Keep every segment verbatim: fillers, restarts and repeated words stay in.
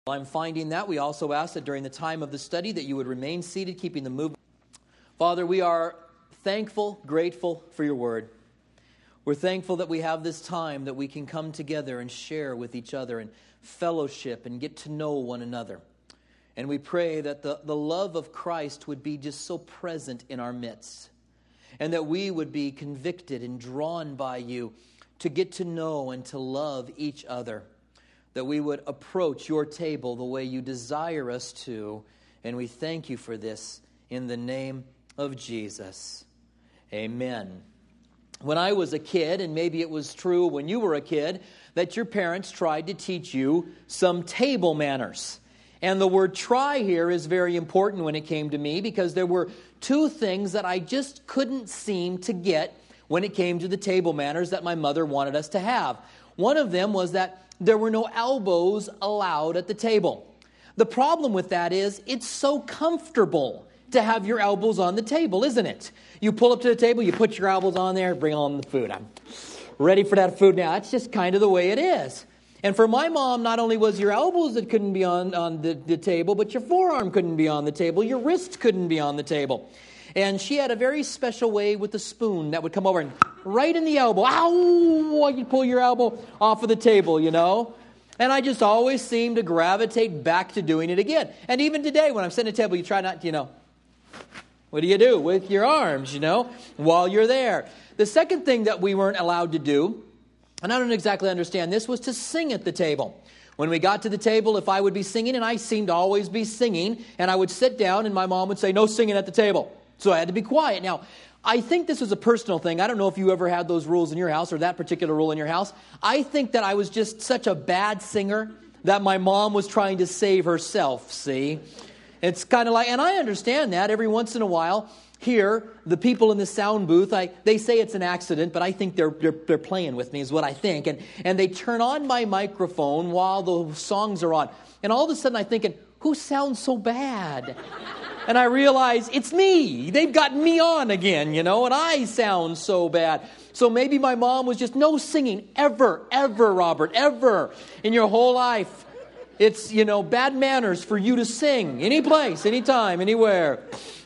While I'm finding that, we also ask that during the time of the study that you would remain seated, keeping the movement. Father, we are thankful, grateful for your word. We're thankful that we have this time that we can come together and share with each other and fellowship and get to know one another. And we pray that the, the love of Christ would be just so present in our midst, and that we would be convicted and drawn by you to get to know and to love each other, that we would approach your table the way you desire us to. And we thank you for this in the name of Jesus. Amen. When I was a kid, and maybe it was true when you were a kid, that your parents tried to teach you some table manners. And the word try here is very important when it came to me, because there were two things that I just couldn't seem to get when it came to the table manners that my mother wanted us to have. One of them was that there were no elbows allowed at the table. The problem with that is it's so comfortable to have your elbows on the table, isn't it? You pull up to the table, you put your elbows on there, bring on the food. I'm ready for that food now. That's just kind of the way it is. And for my mom, not only was your elbows that couldn't be on, on the, the table, but your forearm couldn't be on the table, your wrist couldn't be on the table. And she had a very special way with the spoon that would come over and right in the elbow. Ow! You'd pull your elbow off of the table, you know. And I just always seem to gravitate back to doing it again. And even today, when I'm sitting at the table, you try not, you know, what do you do with your arms, you know, while you're there? The second thing that we weren't allowed to do, and I don't exactly understand this, was to sing at the table. When we got to the table, if I would be singing, and I seemed to always be singing, and I would sit down, and my mom would say, no singing at the table. So I had to be quiet. Now, I think this was a personal thing. I don't know if you ever had those rules in your house or that particular rule in your house. I think that I was just such a bad singer that my mom was trying to save herself, see? It's kind of like, and I understand that every once in a while. Here, the people in the sound booth, I, they say it's an accident, but I think they're, they're they're playing with me is what I think. And, and they turn on my microphone while the songs are on. And all of a sudden I'm thinking, who sounds so bad? And I realize it's me. They've got me on again, you know, and I sound so bad. So maybe my mom was just, no singing ever, ever, Robert, ever in your whole life. It's, you know, bad manners for you to sing any place, anytime, anywhere.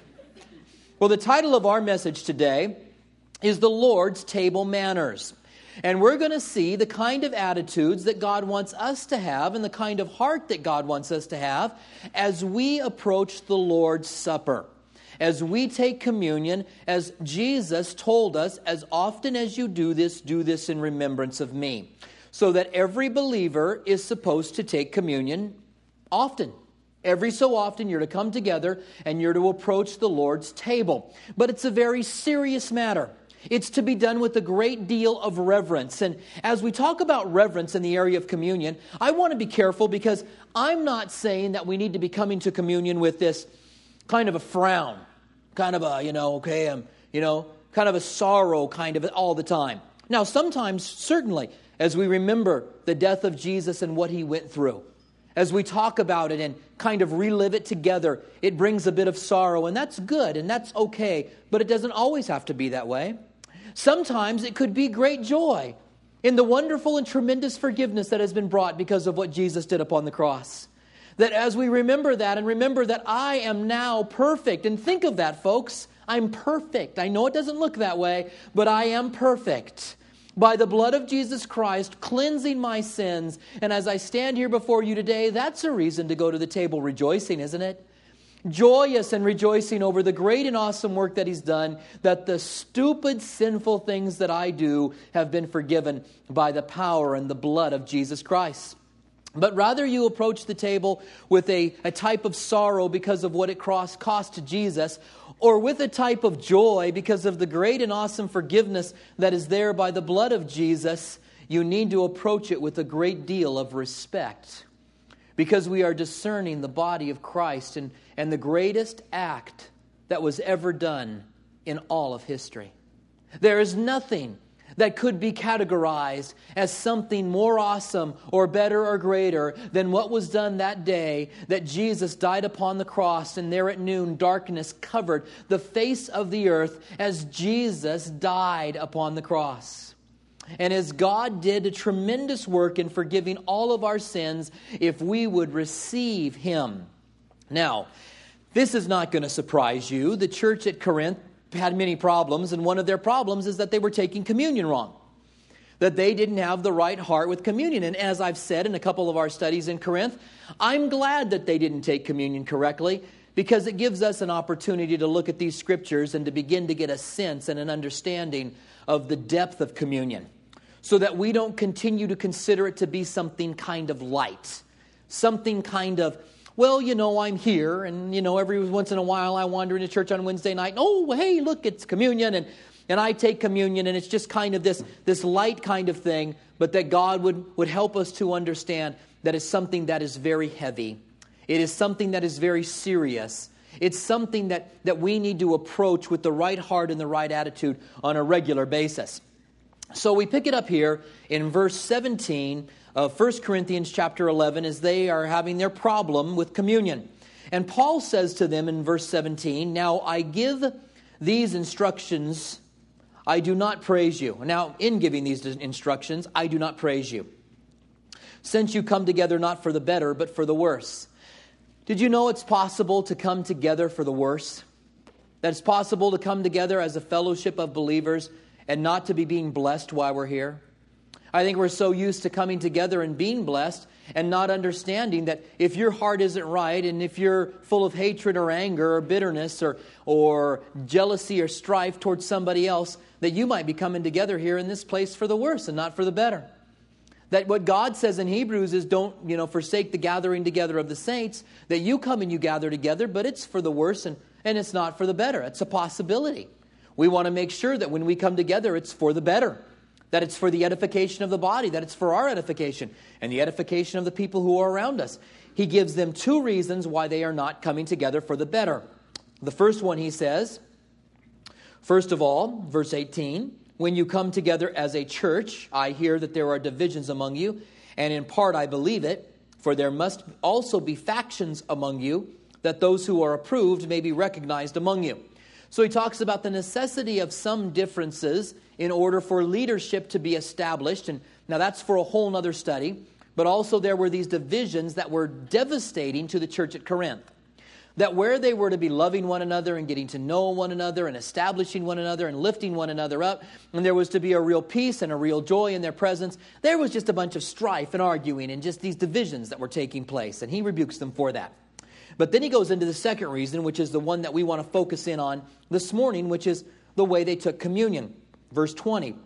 Well, the title of our message today is The Lord's Table Manners. And we're going to see the kind of attitudes that God wants us to have and the kind of heart that God wants us to have as we approach the Lord's Supper. As we take communion, as Jesus told us, as often as you do this, do this in remembrance of me. So that every believer is supposed to take communion often. Every so often you're to come together and you're to approach the Lord's table. But it's a very serious matter. It's to be done with a great deal of reverence. And as we talk about reverence in the area of communion, I want to be careful because I'm not saying that we need to be coming to communion with this kind of a frown, kind of a, you know, okay, um, you know, kind of a sorrow kind of all the time. Now, sometimes, certainly, as we remember the death of Jesus and what he went through, as we talk about it and kind of relive it together, it brings a bit of sorrow, and that's good, and that's okay, but it doesn't always have to be that way. Sometimes it could be great joy in the wonderful and tremendous forgiveness that has been brought because of what Jesus did upon the cross. That as we remember that and remember that I am now perfect, and think of that, folks, I'm perfect. I know it doesn't look that way, but I am perfect. By the blood of Jesus Christ, cleansing my sins. And as I stand here before you today, that's a reason to go to the table rejoicing, isn't it? Joyous and rejoicing over the great and awesome work that he's done, that the stupid, sinful things that I do have been forgiven by the power and the blood of Jesus Christ. But rather you approach the table with a, a type of sorrow because of what it cost, cost to Jesus, or with a type of joy because of the great and awesome forgiveness that is there by the blood of Jesus, you need to approach it with a great deal of respect. Because we are discerning the body of Christ and, and the greatest act that was ever done in all of history. There is nothing that could be categorized as something more awesome or better or greater than what was done that day that Jesus died upon the cross, and there at noon darkness covered the face of the earth as Jesus died upon the cross. And as God did a tremendous work in forgiving all of our sins if we would receive Him. Now, this is not going to surprise you. The church at Corinth had many problems, and one of their problems is that they were taking communion wrong. That they didn't have the right heart with communion. And as I've said in a couple of our studies in Corinth, I'm glad that they didn't take communion correctly, because it gives us an opportunity to look at these scriptures and to begin to get a sense and an understanding of the depth of communion, so that we don't continue to consider it to be something kind of light, something kind of, well, you know, I'm here, and, you know, every once in a while I wander into church on Wednesday night, and, oh, hey, look, it's communion, and, and I take communion, and it's just kind of this, this light kind of thing, but that God would, would help us to understand that it's something that is very heavy. It is something that is very serious. It's something that, that we need to approach with the right heart and the right attitude on a regular basis. So we pick it up here in verse seventeen of First Corinthians chapter eleven, as they are having their problem with communion. And Paul says to them in verse seventeen, "Now I give these instructions, I do not praise you." Now, in giving these instructions, I do not praise you, since you come together not for the better, but for the worse. Did you know it's possible to come together for the worse? That it's possible to come together as a fellowship of believers and not to be being blessed while we're here? I think we're so used to coming together and being blessed and not understanding that if your heart isn't right, and if you're full of hatred or anger or bitterness or, or jealousy or strife towards somebody else, that you might be coming together here in this place for the worse and not for the better. That what God says in Hebrews is, don't, you know, forsake the gathering together of the saints, that you come and you gather together, but it's for the worse and, and it's not for the better. It's a possibility. We want to make sure that when we come together, it's for the better, that it's for the edification of the body, that it's for our edification and the edification of the people who are around us. He gives them two reasons why they are not coming together for the better. The first one, he says, first of all, verse eighteen, "When you come together as a church, I hear that there are divisions among you, and in part I believe it, for there must also be factions among you, that those who are approved may be recognized among you." So he talks about the necessity of some differences in order for leadership to be established. And now that's for a whole other study. But also there were these divisions that were devastating to the church at Corinth. That where they were to be loving one another and getting to know one another and establishing one another and lifting one another up, and there was to be a real peace and a real joy in their presence, there was just a bunch of strife and arguing and just these divisions that were taking place. And he rebukes them for that. But then he goes into the second reason, which is the one that we want to focus in on this morning, which is the way they took communion. Verse twenty.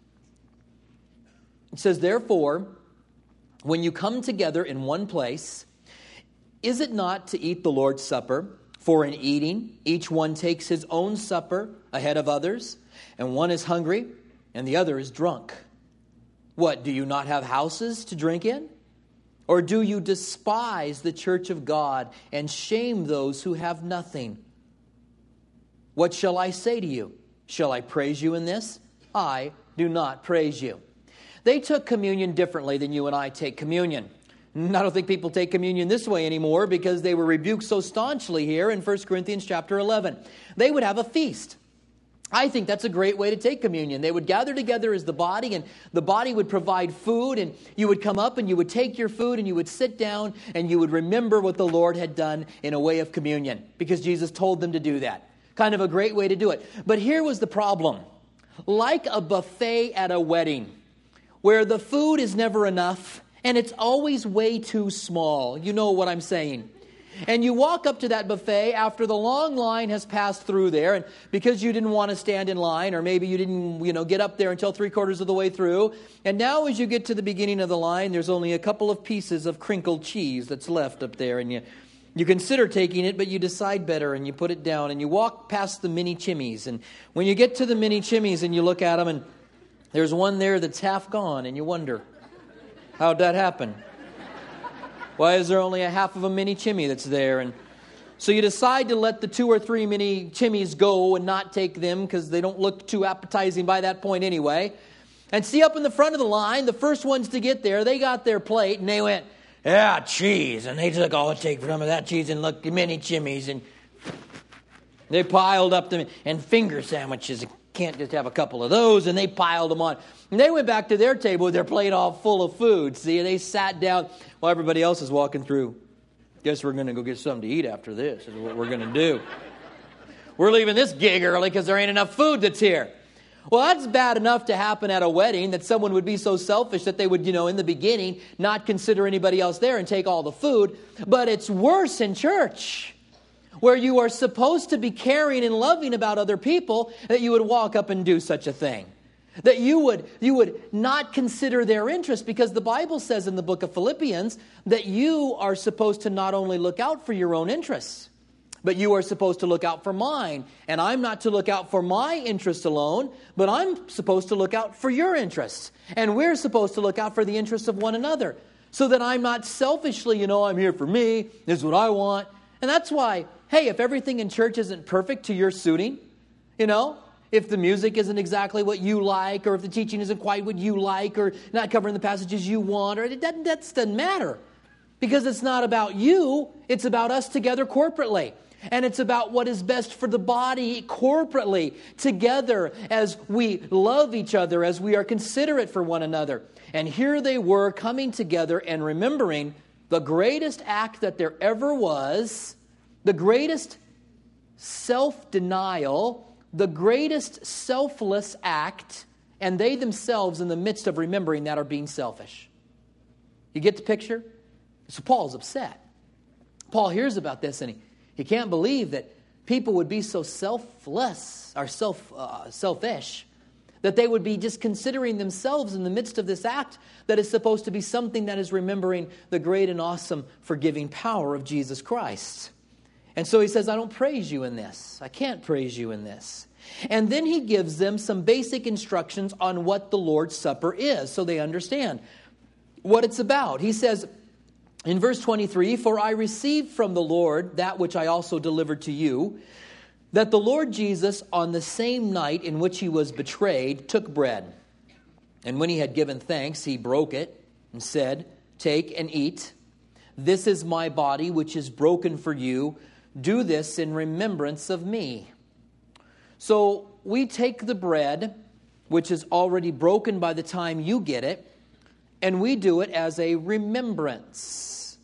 It says, "Therefore, when you come together in one place, is it not to eat the Lord's Supper? For in eating, each one takes his own supper ahead of others, and one is hungry, and the other is drunk. What, do you not have houses to drink in? Or do you despise the church of God and shame those who have nothing? What shall I say to you? Shall I praise you in this? I do not praise you." They took communion differently than you and I take communion. I don't think people take communion this way anymore, because they were rebuked so staunchly here in First Corinthians chapter eleven. They would have a feast. I think that's a great way to take communion. They would gather together as the body, and the body would provide food, and you would come up and you would take your food and you would sit down and you would remember what the Lord had done in a way of communion, because Jesus told them to do that. Kind of a great way to do it. But here was the problem. Like a buffet at a wedding, where the food is never enough and it's always way too small. You know what I'm saying. And you walk up to that buffet after the long line has passed through there, and because you didn't want to stand in line, or maybe you didn't, you know, get up there until three quarters of the way through. And now as you get to the beginning of the line, there's only a couple of pieces of crinkled cheese that's left up there, and you you consider taking it, but you decide better, and you put it down, and you walk past the mini chimneys. And when you get to the mini chimneys and you look at them, and there's one there that's half gone, and you wonder, how'd that happen? Why is there only a half of a mini chimney that's there? And so you decide to let the two or three mini chimneys go and not take them, because they don't look too appetizing by that point anyway. And see, up in the front of the line, the first ones to get there, they got their plate and they went, "Yeah, cheese." And they took, "Oh, I'll take some of that cheese," and look, mini chimneys. And they piled up them, and finger sandwiches, can't just have a couple of those. And they piled them on. And they went back to their table with their plate all full of food. See, they sat down while everybody else is walking through. Guess we're going to go get something to eat after this, is what we're going to do. We're leaving this gig early because there ain't enough food that's here. Well, that's bad enough to happen at a wedding, that someone would be so selfish that they would, you know, in the beginning, not consider anybody else there and take all the food. But it's worse in church, where you are supposed to be caring and loving about other people, that you would walk up and do such a thing. That you would, you would not consider their interest, because the Bible says in the book of Philippians that you are supposed to not only look out for your own interests, but you are supposed to look out for mine. And I'm not to look out for my interests alone, but I'm supposed to look out for your interests. And we're supposed to look out for the interests of one another. So that I'm not selfishly, you know, I'm here for me, this is what I want. And that's why, hey, if everything in church isn't perfect to your suiting, you know, if the music isn't exactly what you like, or if the teaching isn't quite what you like, or not covering the passages you want, or it doesn't, that doesn't matter. Because it's not about you, it's about us together corporately. And it's about what is best for the body corporately, together, as we love each other, as we are considerate for one another. And here they were coming together and remembering the greatest act that there ever was, the greatest self-denial, the greatest selfless act, and they themselves in the midst of remembering that are being selfish. You get the picture? So Paul's upset. Paul hears about this and he He can't believe that people would be so selfless or self uh, selfish that they would be just considering themselves in the midst of this act that is supposed to be something that is remembering the great and awesome forgiving power of Jesus Christ. And so he says, I don't praise you in this. I can't praise you in this. And then he gives them some basic instructions on what the Lord's Supper is, so they understand what it's about. He says, in verse twenty-three, for I received from the Lord that which I also delivered to you, that the Lord Jesus, on the same night in which he was betrayed, took bread. And when he had given thanks, he broke it and said, take and eat. This is my body, which is broken for you. Do this in remembrance of me. So we take the bread, which is already broken by the time you get it, and we do it as a remembrance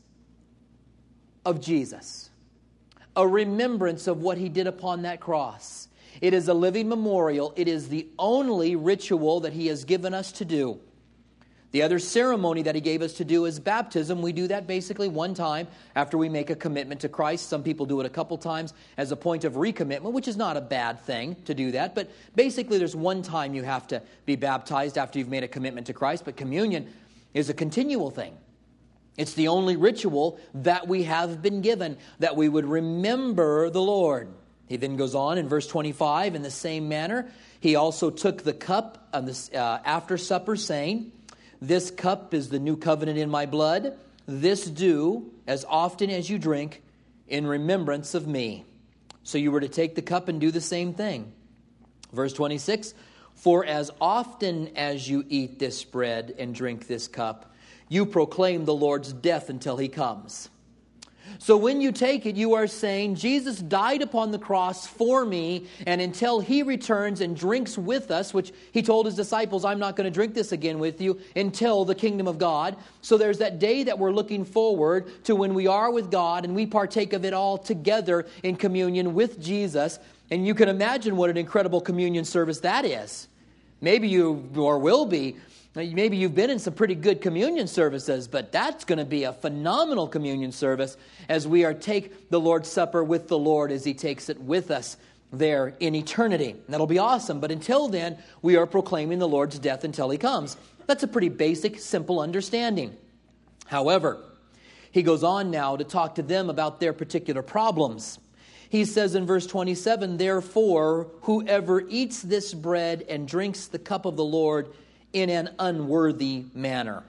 of Jesus. A remembrance of what he did upon that cross. It is a living memorial. It is the only ritual that he has given us to do. The other ceremony that he gave us to do is baptism. We do that basically one time after we make a commitment to Christ. Some people do it a couple times as a point of recommitment, which is not a bad thing to do that. But basically there's one time you have to be baptized after you've made a commitment to Christ. But communion is a continual thing. It's the only ritual that we have been given, that we would remember the Lord. He then goes on in verse twenty-five, in the same manner, he also took the cup on this, uh, after supper, saying, this cup is the new covenant in my blood. This do as often as you drink in remembrance of me. So you were to take the cup and do the same thing. Verse twenty-six, for as often as you eat this bread and drink this cup, you proclaim the Lord's death until he comes. So when you take it, you are saying, Jesus died upon the cross for me, and until he returns and drinks with us, which he told his disciples, I'm not going to drink this again with you until the kingdom of God. So there's that day that we're looking forward to when we are with God and we partake of it all together in communion with Jesus. And you can imagine what an incredible communion service that is. Maybe you or will be. Maybe you've been in some pretty good communion services, but that's going to be a phenomenal communion service as we are take the Lord's Supper with the Lord as he takes it with us there in eternity. That'll be awesome. But until then, we are proclaiming the Lord's death until he comes. That's a pretty basic, simple understanding. However, he goes on now to talk to them about their particular problems. He says in verse twenty-seven, therefore, whoever eats this bread and drinks the cup of the Lord in an unworthy manner,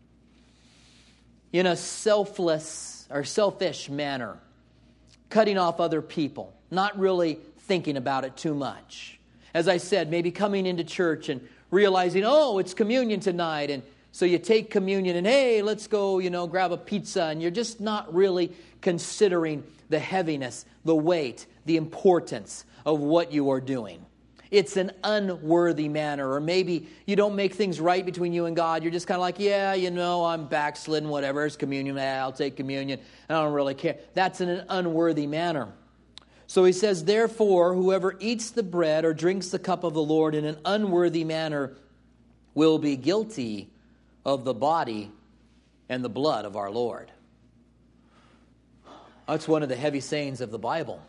in a selfless or selfish manner, cutting off other people, not really thinking about it too much. As I said, maybe coming into church and realizing, oh, it's communion tonight, and so you take communion and, hey, let's go, you know, grab a pizza, and you're just not really considering the heaviness, the weight, the importance of what you are doing. It's an unworthy manner. Or maybe you don't make things right between you and God. You're just kind of like, yeah, you know, I'm backslidden, whatever. It's communion. I'll take communion. I don't really care. That's in an unworthy manner. So he says, therefore, whoever eats the bread or drinks the cup of the Lord in an unworthy manner will be guilty of the body and the blood of our Lord. That's one of the heavy sayings of the Bible.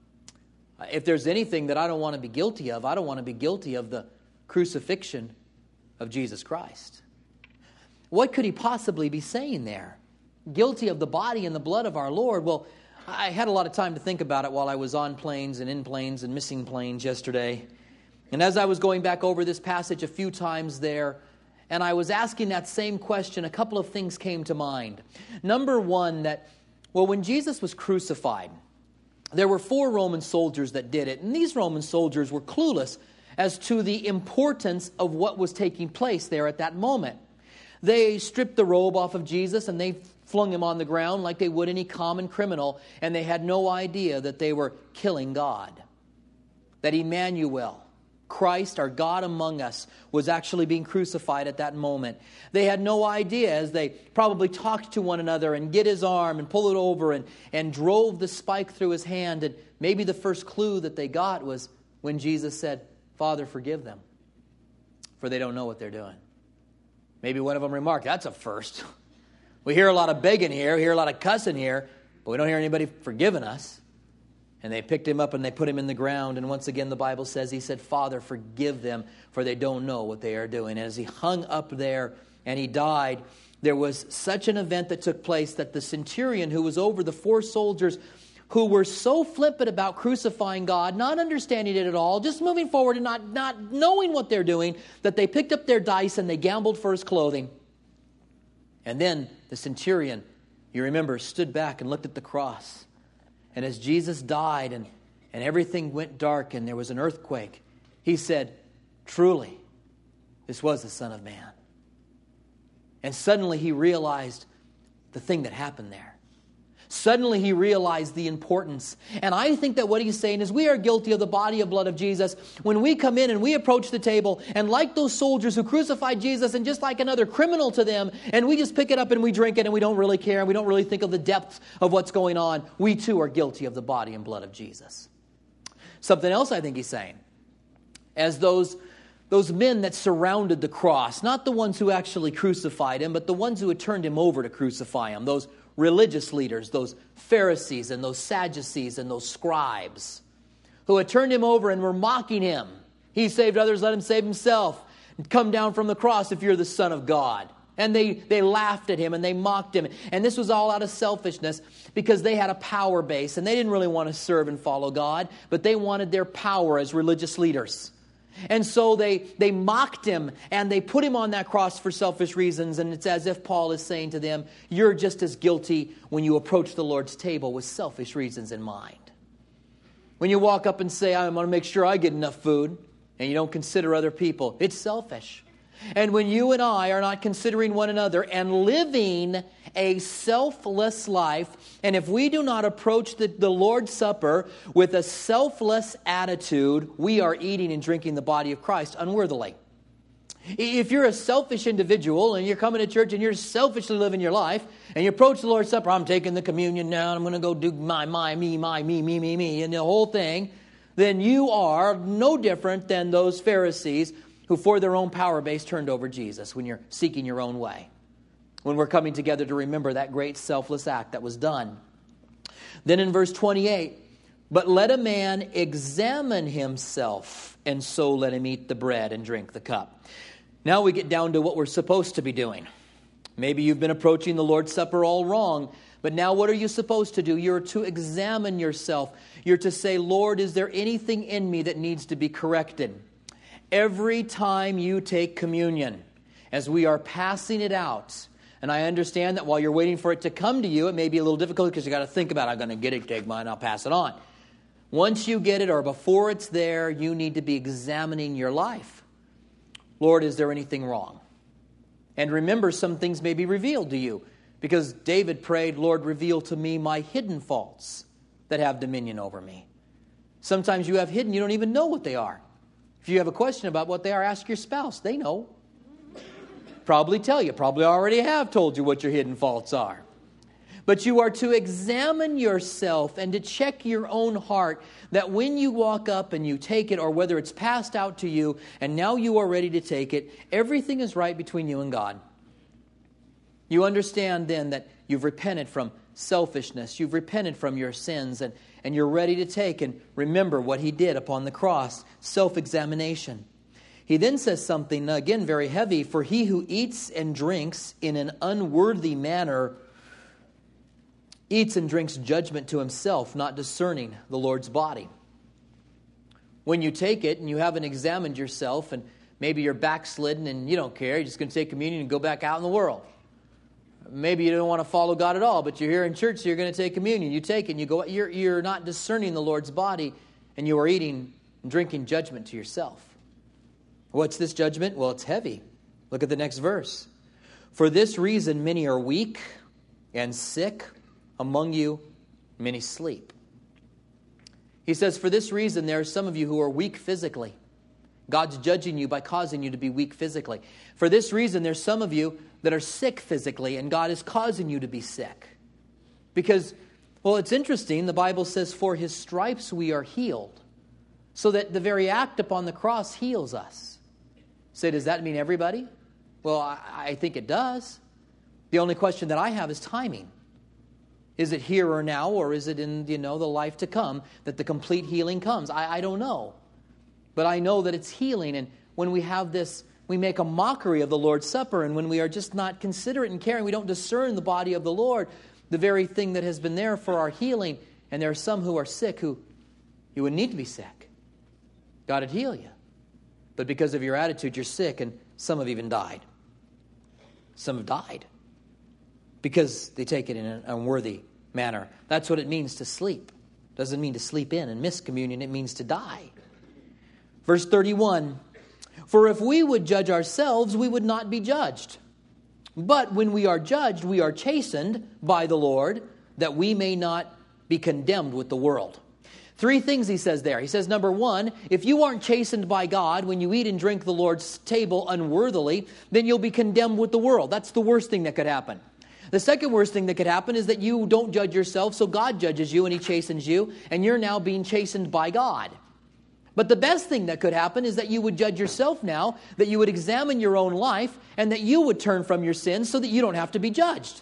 If there's anything that I don't want to be guilty of, I don't want to be guilty of the crucifixion of Jesus Christ. What could he possibly be saying there? Guilty of the body and the blood of our Lord. Well, I had a lot of time to think about it while I was on planes and in planes and missing planes yesterday. And as I was going back over this passage a few times there, and I was asking that same question, a couple of things came to mind. Number one, that, well, when Jesus was crucified, there were four Roman soldiers that did it. And these Roman soldiers were clueless as to the importance of what was taking place there at that moment. They stripped the robe off of Jesus and they flung him on the ground like they would any common criminal. And they had no idea that they were killing God. That Emmanuel, Christ, our God among us, was actually being crucified at that moment. They had no idea as they probably talked to one another and get his arm and pull it over and, and drove the spike through his hand. And maybe the first clue that they got was when Jesus said, Father, forgive them, for they don't know what they're doing. Maybe one of them remarked, that's a first. We hear a lot of begging here, we hear a lot of cussing here, but we don't hear anybody forgiving us. And they picked him up and they put him in the ground. And once again, the Bible says, he said, Father, forgive them, for they don't know what they are doing. And as he hung up there and he died, there was such an event that took place that the centurion who was over the four soldiers who were so flippant about crucifying God, not understanding it at all, just moving forward and not, not knowing what they're doing, that they picked up their dice and they gambled for his clothing. And then the centurion, you remember, stood back and looked at the cross. And as Jesus died and, and everything went dark and there was an earthquake, he said, truly, this was the Son of Man. And suddenly he realized the thing that happened there. Suddenly he realized the importance. And I think that what he's saying is we are guilty of the body and blood of Jesus when we come in and we approach the table and like those soldiers who crucified Jesus and just like another criminal to them, and we just pick it up and we drink it and we don't really care and we don't really think of the depth of what's going on. We too are guilty of the body and blood of Jesus. Something else I think he's saying, as those Those men that surrounded the cross, not the ones who actually crucified him, but the ones who had turned him over to crucify him, those religious leaders, those Pharisees and those Sadducees and those scribes who had turned him over and were mocking him. He saved others, let him save himself. Come down from the cross if you're the Son of God. And they, they laughed at him and they mocked him. And this was all out of selfishness because they had a power base and they didn't really want to serve and follow God, but they wanted their power as religious leaders. And so they, they mocked him and they put him on that cross for selfish reasons. And it's as if Paul is saying to them, you're just as guilty when you approach the Lord's table with selfish reasons in mind. When you walk up and say, I'm going to make sure I get enough food, and you don't consider other people, it's selfish. And when you and I are not considering one another and living a selfless life, and if we do not approach the, the Lord's Supper with a selfless attitude, we are eating and drinking the body of Christ unworthily. If you're a selfish individual and you're coming to church and you're selfishly living your life, and you approach the Lord's Supper, I'm taking the communion now, I'm going to go do my, my, me, my, me, me, me, me, and the whole thing, then you are no different than those Pharisees who for their own power base turned over Jesus when you're seeking your own way. When we're coming together to remember that great selfless act that was done. Then in verse twenty-eight, but let a man examine himself, and so let him eat the bread and drink the cup. Now we get down to what we're supposed to be doing. Maybe you've been approaching the Lord's Supper all wrong, but now what are you supposed to do? You're to examine yourself. You're to say, Lord, is there anything in me that needs to be corrected? Every time you take communion, as we are passing it out, and I understand that while you're waiting for it to come to you, it may be a little difficult because you got to think about, I'm going to get it, take mine, I'll pass it on. Once you get it or before it's there, you need to be examining your life. Lord, is there anything wrong? And remember, some things may be revealed to you because David prayed, Lord, reveal to me my hidden faults that have dominion over me. Sometimes you have hidden, you don't even know what they are. If you have a question about what they are, ask your spouse. They know. Probably tell you. Probably already have told you what your hidden faults are. But you are to examine yourself and to check your own heart, that when you walk up and you take it, or whether it's passed out to you and now you are ready to take it, everything is right between you and God. You understand then that you've repented from selfishness. You've repented from your sins, and, and you're ready to take and remember what He did upon the cross. Self-examination. He then says something, again, very heavy. For he who eats and drinks in an unworthy manner eats and drinks judgment to himself, not discerning the Lord's body. When you take it and you haven't examined yourself, and maybe you're backslidden and you don't care, you're just going to take communion and go back out in the world. Maybe you don't want to follow God at all, but you're here in church, so you're going to take communion. You take it and you go, you're, you're not discerning the Lord's body, and you are eating and drinking judgment to yourself. What's this judgment? Well, it's heavy. Look at the next verse. For this reason, many are weak and sick among you, many sleep. He says, for this reason, there are some of you who are weak physically. God's judging you by causing you to be weak physically. For this reason, there's some of you that are sick physically, and God is causing you to be sick. Because, well, it's interesting. The Bible says, for His stripes we are healed. So that the very act upon the cross heals us. So does that mean everybody? Well, I, I think it does. The only question that I have is timing. Is it here or now, or is it in, you know, the life to come that the complete healing comes? I, I don't know. But I know that it's healing. And when we have this, we make a mockery of the Lord's Supper. And when we are just not considerate and caring, we don't discern the body of the Lord, the very thing that has been there for our healing. And there are some who are sick who you would need to be sick. God would heal you. But because of your attitude, you're sick, and some have even died. Some have died because they take it in an unworthy manner. That's what it means to sleep. It doesn't mean to sleep in and miss communion. It means to die. Verse thirty-one, for if we would judge ourselves, we would not be judged. But when we are judged, we are chastened by the Lord, that we may not be condemned with the world. Three things he says there. He says, number one, if you aren't chastened by God when you eat and drink the Lord's table unworthily, then you'll be condemned with the world. That's the worst thing that could happen. The second worst thing that could happen is that you don't judge yourself, so God judges you and He chastens you, and you're now being chastened by God. But the best thing that could happen is that you would judge yourself now, that you would examine your own life, and that you would turn from your sins so that you don't have to be judged.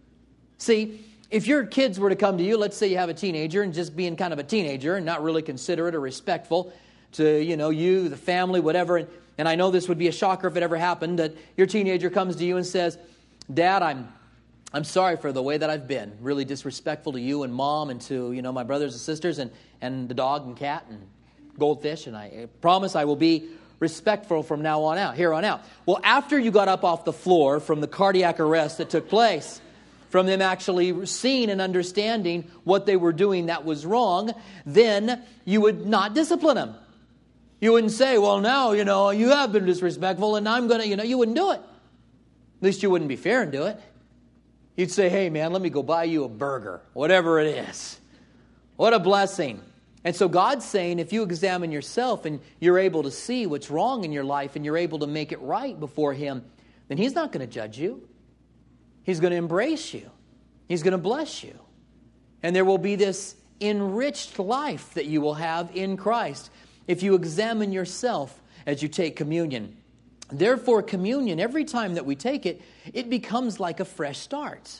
See, if your kids were to come to you, let's say you have a teenager, and just being kind of a teenager and not really considerate or respectful to, you know, you, the family, whatever, and, and I know this would be a shocker if it ever happened, that your teenager comes to you and says, Dad, I'm I'm sorry for the way that I've been, really disrespectful to you and Mom and to, you know, my brothers and sisters and, and the dog and cat and goldfish, and I promise I will be respectful from now on out, here on out. Well, after you got up off the floor from the cardiac arrest that took place, from them actually seeing and understanding what they were doing that was wrong, then you would not discipline them. You wouldn't say, well, now, you know, you have been disrespectful and I'm going to, you know, you wouldn't do it. At least you wouldn't be fair and do it. You'd say, hey, man, let me go buy you a burger, whatever it is. What a blessing. And so God's saying, if you examine yourself and you're able to see what's wrong in your life and you're able to make it right before Him, then He's not going to judge you. He's going to embrace you. He's going to bless you. And there will be this enriched life that you will have in Christ if you examine yourself as you take communion. Therefore, communion, every time that we take it, it becomes like a fresh start.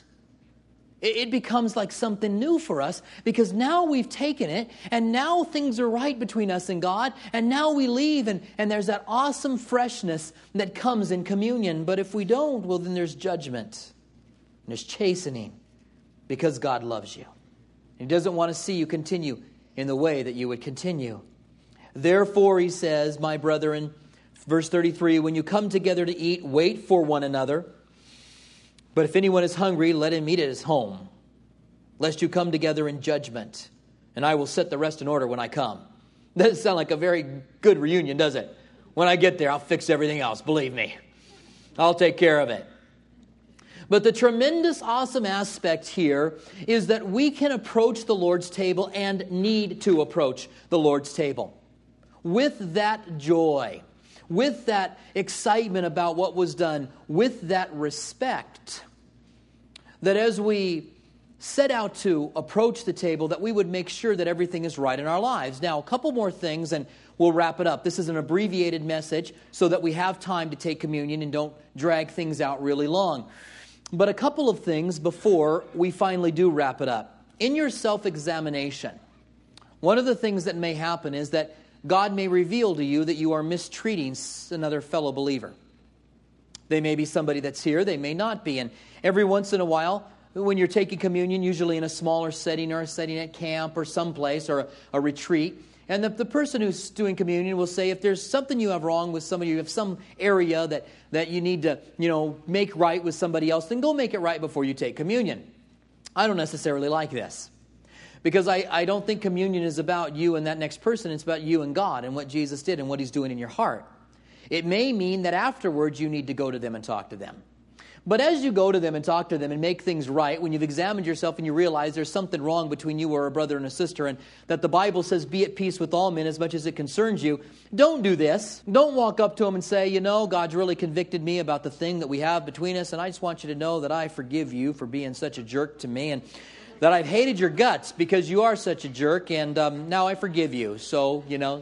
It becomes like something new for us because now we've taken it and now things are right between us and God, and now we leave and, and there's that awesome freshness that comes in communion. But if we don't, well, then there's judgment and there's chastening because God loves you. He doesn't want to see you continue in the way that you would continue. Therefore, he says, my brethren, verse thirty-three, when you come together to eat, wait for one another. But if anyone is hungry, let him eat at his home, lest you come together in judgment, and I will set the rest in order when I come. That doesn't sound like a very good reunion, does it? When I get there, I'll fix everything else, believe me. I'll take care of it. But the tremendous, awesome aspect here is that we can approach the Lord's table and need to approach the Lord's table. with that joy, with that excitement about what was done, with that respect, that as we set out to approach the table, that we would make sure that everything is right in our lives. Now, a couple more things and we'll wrap it up. This is an abbreviated message so that we have time to take communion and don't drag things out really long. But a couple of things before we finally do wrap it up. In your self-examination, one of the things that may happen is that God may reveal to you that you are mistreating another fellow believer. They may be somebody that's here, they may not be. And every once in a while, when you're taking communion, usually in a smaller setting or a setting at camp or someplace or a, a retreat, and the, the person who's doing communion will say, if there's something you have wrong with somebody, you have some area that, that you need to, you know, make right with somebody else, then go make it right before you take communion. I don't necessarily like this. Because I, I don't think communion is about you and that next person. It's about you and God and what Jesus did and what He's doing in your heart. It may mean that afterwards you need to go to them and talk to them. But as you go to them and talk to them and make things right, when you've examined yourself and you realize there's something wrong between you or a brother and a sister, and that the Bible says, be at peace with all men as much as it concerns you, don't do this. Don't walk up to them and say, you know, God's really convicted me about the thing that we have between us, and I just want you to know that I forgive you for being such a jerk to me, and that I've hated your guts because you are such a jerk, and um, now I forgive you. So, you know.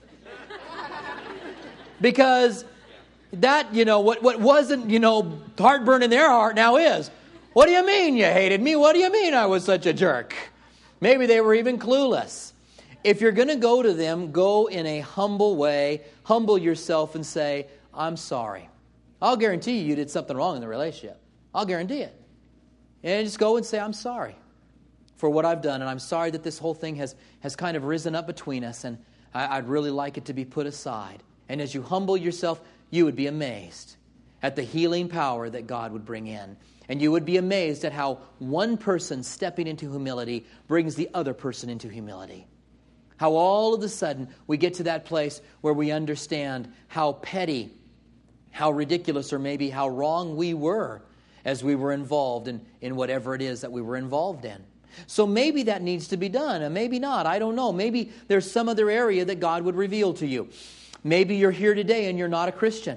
Because that, you know, what, what wasn't, you know, heartburn in their heart now is. What do you mean you hated me? What do you mean I was such a jerk? Maybe they were even clueless. If you're going to go to them, go in a humble way. Humble yourself and say, I'm sorry. I'll guarantee you you did something wrong in the relationship. I'll guarantee it. And just go and say, I'm sorry for what I've done, and I'm sorry that this whole thing has, has kind of risen up between us, and I, I'd really like it to be put aside. And as you humble yourself, you would be amazed at the healing power that God would bring in. And you would be amazed at how one person stepping into humility brings the other person into humility. How all of a sudden we get to that place where we understand how petty, how ridiculous, or maybe how wrong we were as we were involved in, in whatever it is that we were involved in. So maybe that needs to be done, and maybe not. I don't know. Maybe there's some other area that God would reveal to you. Maybe you're here today and you're not a Christian.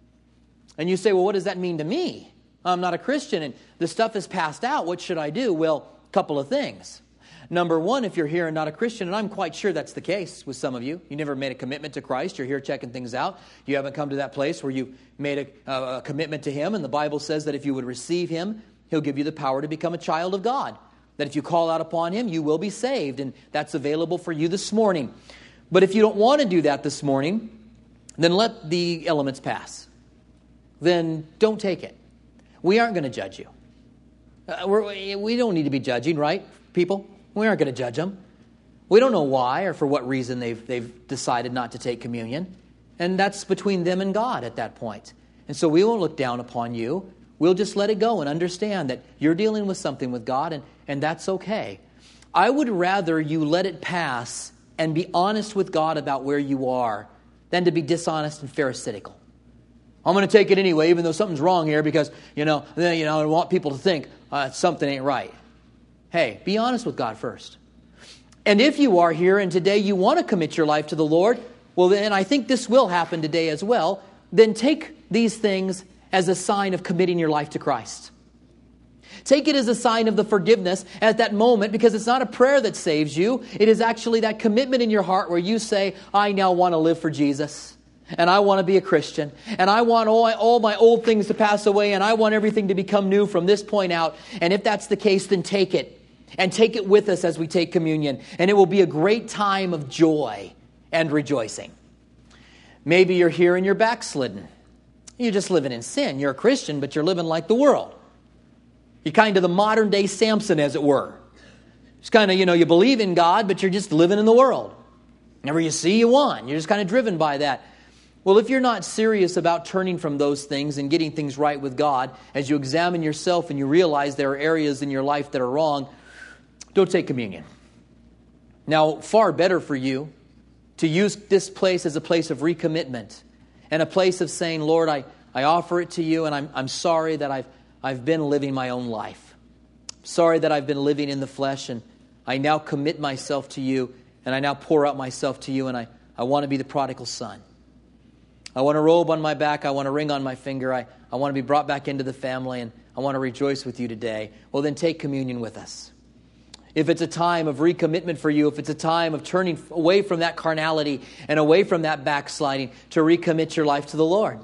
And you say, well, what does that mean to me? I'm not a Christian, and the stuff is passed out. What should I do? Well, a couple of things. Number one, if you're here and not a Christian, and I'm quite sure that's the case with some of you. You never made a commitment to Christ. You're here checking things out. You haven't come to that place where you made a, uh, a commitment to Him. And the Bible says that if you would receive Him, He'll give you the power to become a child of God. That if you call out upon Him, you will be saved. And that's available for you this morning. But if you don't want to do that this morning, then let the elements pass. Then don't take it. We aren't going to judge you. Uh, we're, we don't need to be judging, right, people? We aren't going to judge them. We don't know why or for what reason they've, they've decided not to take communion. And that's between them and God at that point. And so we won't look down upon you. We'll just let it go and understand that you're dealing with something with God, and, and that's okay. I would rather you let it pass and be honest with God about where you are than to be dishonest and pharisaical. I'm going to take it anyway, even though something's wrong here, because, you know, you know, I want people to think uh, something ain't right. Hey, be honest with God first. And if you are here and today you want to commit your life to the Lord, well, then I think this will happen today as well, then take these things as a sign of committing your life to Christ. Take it as a sign of the forgiveness at that moment, because it's not a prayer that saves you. It is actually that commitment in your heart where you say, I now want to live for Jesus. And I want to be a Christian. And I want all, all my old things to pass away. And I want everything to become new from this point out. And if that's the case, then take it. And take it with us as we take communion. And it will be a great time of joy and rejoicing. Maybe you're here and you're backslidden. You're just living in sin. You're a Christian, but you're living like the world. You're kind of the modern day Samson, as it were. It's kind of, you know, you believe in God, but you're just living in the world. Whenever you see, you want. You're just kind of driven by that. Well, if you're not serious about turning from those things and getting things right with God, as you examine yourself and you realize there are areas in your life that are wrong, don't take communion. Now, far better for you to use this place as a place of recommitment and a place of saying, Lord, I, I offer it to you, and I'm, I'm sorry that I've, I've been living my own life. Sorry that I've been living in the flesh, and I now commit myself to you, and I now pour out myself to you, and I, I want to be the prodigal son. I want a robe on my back. I want a ring on my finger. I, I want to be brought back into the family, and I want to rejoice with you today. Well, then take communion with us. If it's a time of recommitment for you, if it's a time of turning away from that carnality and away from that backsliding to recommit your life to the Lord.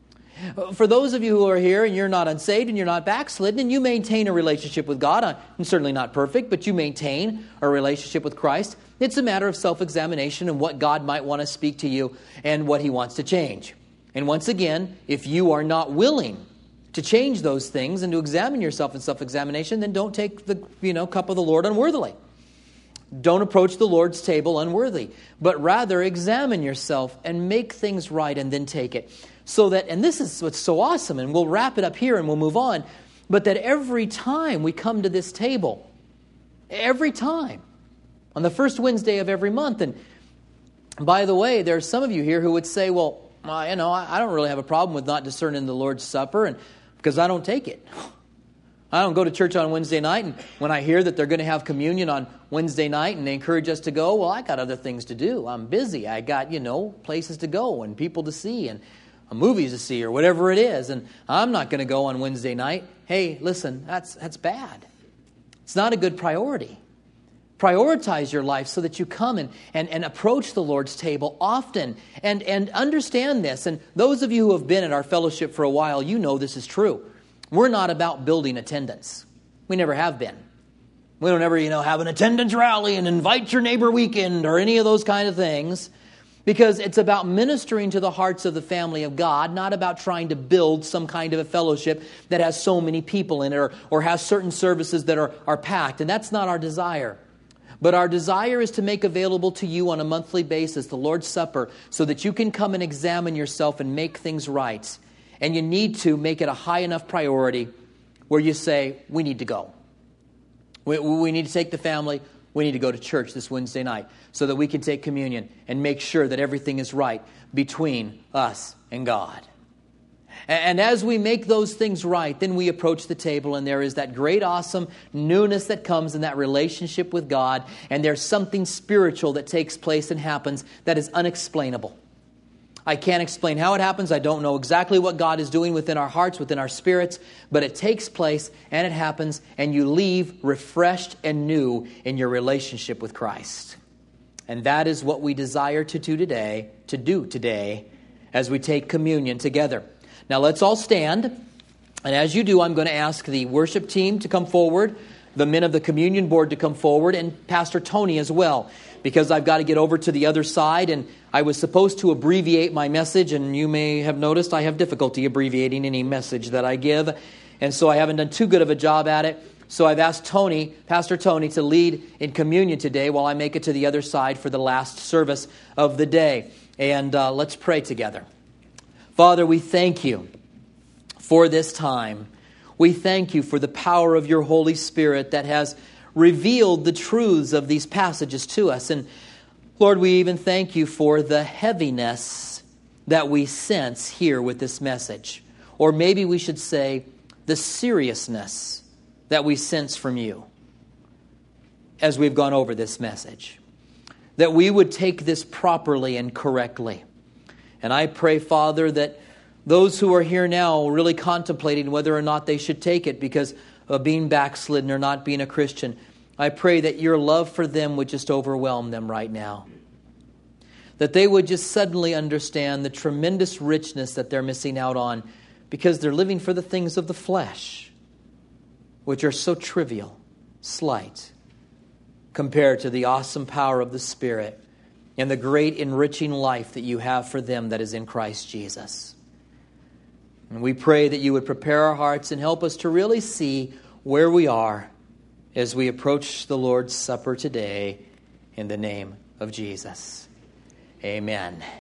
For those of you who are here and you're not unsaved and you're not backslidden and you maintain a relationship with God, and certainly not perfect, but you maintain a relationship with Christ, it's a matter of self-examination and what God might want to speak to you and what He wants to change. And once again, if you are not willing to change those things and to examine yourself in self-examination, then don't take the you know cup of the Lord unworthily. Don't approach the Lord's table unworthy, but rather examine yourself and make things right and then take it. So that, and this is what's so awesome, and we'll wrap it up here and we'll move on, but that every time we come to this table, every time, on the first Wednesday of every month, and by the way, there are some of you here who would say, well, uh, you know, I, I don't really have a problem with not discerning the Lord's Supper, and because I don't take it. I don't go to church on Wednesday night, and when I hear that they're going to have communion on Wednesday night and they encourage us to go, well, I got other things to do. I'm busy. I got, you know, places to go and people to see and movies to see or whatever it is, and I'm not going to go on Wednesday night. Hey, listen, that's that's bad. It's not a good priority. Prioritize your life so that you come and, and, and approach the Lord's table often and, and understand this. And those of you who have been at our fellowship for a while, you know this is true. We're not about building attendance. We never have been. We don't ever, you know, have an attendance rally and invite your neighbor weekend or any of those kind of things. Because it's about ministering to the hearts of the family of God, not about trying to build some kind of a fellowship that has so many people in it or, or has certain services that are, are packed. And that's not our desire. But our desire is to make available to you on a monthly basis the Lord's Supper so that you can come and examine yourself and make things right. And you need to make it a high enough priority where you say, we need to go. We, we need to take the family. We need to go to church this Wednesday night so that we can take communion and make sure that everything is right between us and God. And as we make those things right, then we approach the table and there is that great, awesome newness that comes in that relationship with God. And there's something spiritual that takes place and happens that is unexplainable. I can't explain how it happens. I don't know exactly what God is doing within our hearts, within our spirits, but it takes place and it happens, and you leave refreshed and new in your relationship with Christ. And that is what we desire to do today, to do today as we take communion together. Now let's all stand, and as you do, I'm going to ask the worship team to come forward, the men of the communion board to come forward, and Pastor Tony as well, because I've got to get over to the other side, and I was supposed to abbreviate my message, and you may have noticed I have difficulty abbreviating any message that I give, and so I haven't done too good of a job at it. So I've asked Tony, Pastor Tony, to lead in communion today while I make it to the other side for the last service of the day. And uh, let's pray together. Father, we thank you for this time. We thank you for the power of your Holy Spirit that has revealed the truths of these passages to us. And Lord, we even thank you for the heaviness that we sense here with this message. Or maybe we should say the seriousness that we sense from you as we've gone over this message. That we would take this properly and correctly. And I pray, Father, that those who are here now really contemplating whether or not they should take it because of being backslidden or not being a Christian, I pray that your love for them would just overwhelm them right now. That they would just suddenly understand the tremendous richness that they're missing out on because they're living for the things of the flesh, which are so trivial, slight, compared to the awesome power of the Spirit and the great enriching life that you have for them that is in Christ Jesus. And we pray that you would prepare our hearts and help us to really see where we are as we approach the Lord's Supper today in the name of Jesus. Amen.